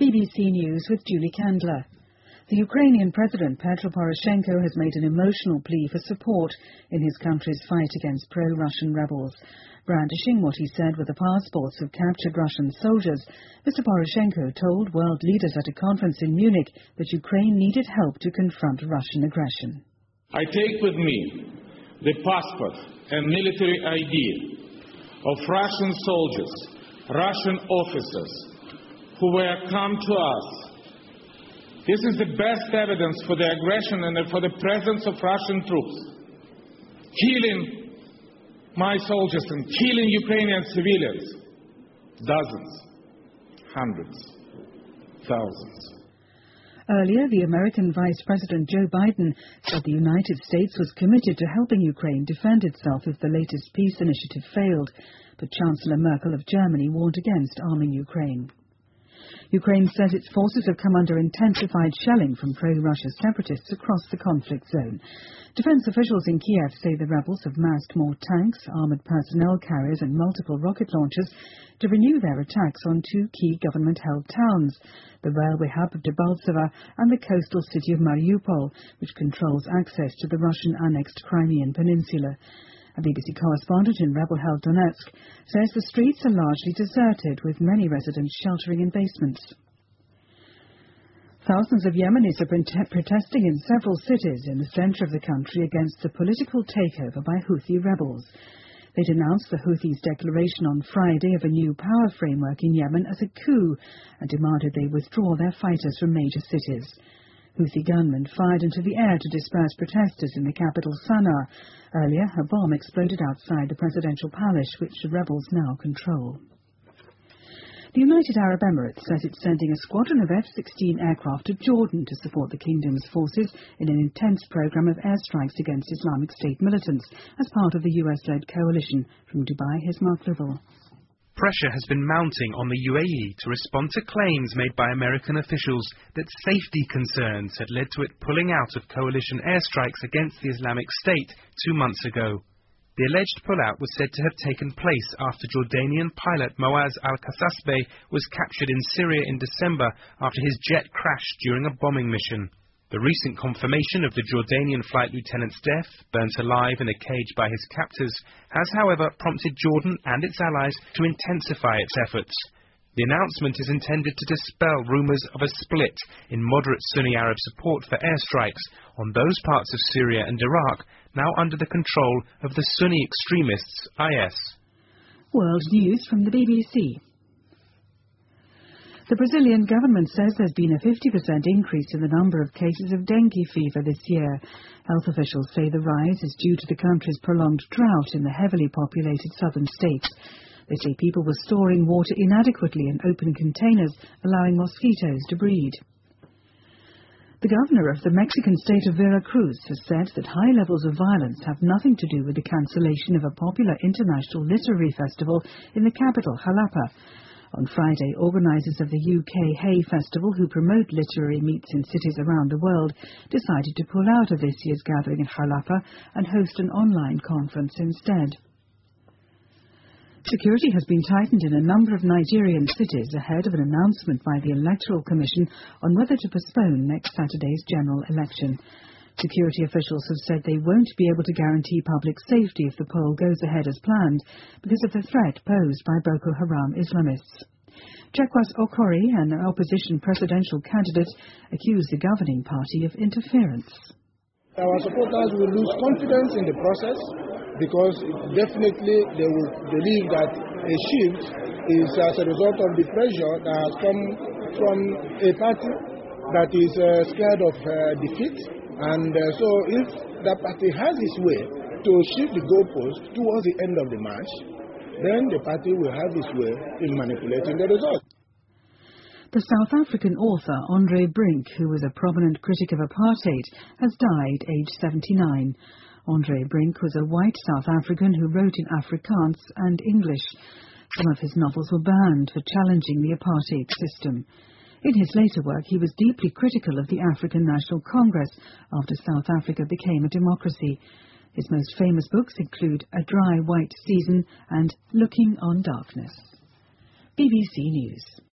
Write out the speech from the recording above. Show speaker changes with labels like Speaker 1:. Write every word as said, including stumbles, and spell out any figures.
Speaker 1: B B C News with Julie Candler. The Ukrainian President Petro Poroshenko has made an emotional plea for support in his country's fight against pro-Russian rebels. Brandishing what he said were the passports of captured Russian soldiers, Mister Poroshenko told world leaders at a conference in Munich that Ukraine needed help to confront Russian aggression.
Speaker 2: I take with me the passport and military I D of Russian soldiers, Russian officers, who were come to us. This is the best evidence for the aggression and for the presence of Russian troops, killing my soldiers and killing Ukrainian civilians. Dozens, hundreds, thousands.
Speaker 1: Earlier, the American Vice President Joe Biden said the United States was committed to helping Ukraine defend itself if the latest peace initiative failed, but Chancellor Merkel of Germany warned against arming Ukraine. Ukraine says its forces have come under intensified shelling from pro-Russia separatists across the conflict zone. Defense officials in Kiev say the rebels have massed more tanks, armored personnel carriers and multiple rocket launchers to renew their attacks on two key government-held towns, the railway hub of Debaltseve and the coastal city of Mariupol, which controls access to the Russian-annexed Crimean Peninsula. A B B C correspondent in rebel-held Donetsk says the streets are largely deserted, with many residents sheltering in basements. Thousands of Yemenis are protesting in several cities in the centre of the country against the political takeover by Houthi rebels. They denounced the Houthis' declaration on Friday of a new power framework in Yemen as a coup and demanded they withdraw their fighters from major cities. Houthi gunmen fired into the air to disperse protesters in the capital Sana'a. Earlier, a bomb exploded outside the presidential palace, which the rebels now control. The United Arab Emirates says it's sending a squadron of F sixteen aircraft to Jordan to support the kingdom's forces in an intense program of airstrikes against Islamic State militants as part of the U S-led coalition. From Dubai, here's Mark Livell.
Speaker 3: Pressure has been mounting on the U A E to respond to claims made by American officials that safety concerns had led to it pulling out of coalition airstrikes against the Islamic State two months ago. The alleged pullout was said to have taken place after Jordanian pilot Moaz al-Kasasbeh was captured in Syria in December after his jet crashed during a bombing mission. The recent confirmation of the Jordanian flight lieutenant's death, burnt alive in a cage by his captors, has, however, prompted Jordan and its allies to intensify its efforts. The announcement is intended to dispel rumours of a split in moderate Sunni Arab support for airstrikes on those parts of Syria and Iraq now under the control of the Sunni extremists I S.
Speaker 1: World News from the B B C. The Brazilian government says there's been a fifty percent increase in the number of cases of dengue fever this year. Health officials say the rise is due to the country's prolonged drought in the heavily populated southern states. They say people were storing water inadequately in open containers, allowing mosquitoes to breed. The governor of the Mexican state of Veracruz has said that high levels of violence have nothing to do with the cancellation of a popular international literary festival in the capital, Jalapa. On Friday, organisers of the U K Hay Festival, who promote literary meets in cities around the world, decided to pull out of this year's gathering in Jalapa and host an online conference instead. Security has been tightened in a number of Nigerian cities ahead of an announcement by the Electoral Commission on whether to postpone next Saturday's general election. Security officials have said they won't be able to guarantee public safety if the poll goes ahead as planned because of the threat posed by Boko Haram Islamists. Chekwas Okori, an opposition presidential candidate, accused the governing party of interference.
Speaker 4: Our supporters will lose confidence in the process because definitely they will believe that a shift is as a result of the pressure that has come from a party that is uh, scared of uh, defeat. And uh, so if that party has its way to shift the goalpost towards the end of the match, then the party will have its way in manipulating the result.
Speaker 1: The South African author Andre Brink, who was a prominent critic of apartheid, has died aged seventy-nine. Andre Brink was a white South African who wrote in Afrikaans and English. Some of his novels were banned for challenging the apartheid system. In his later work, he was deeply critical of the African National Congress after South Africa became a democracy. His most famous books include A Dry White Season and Looking on Darkness. B B C News.